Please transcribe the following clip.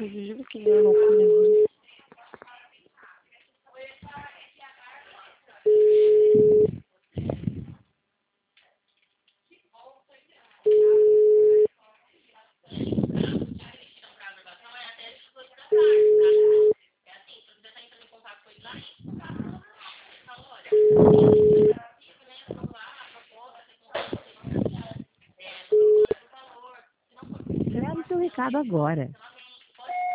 juro que ele é louco mesmo. Grave seu recado agora.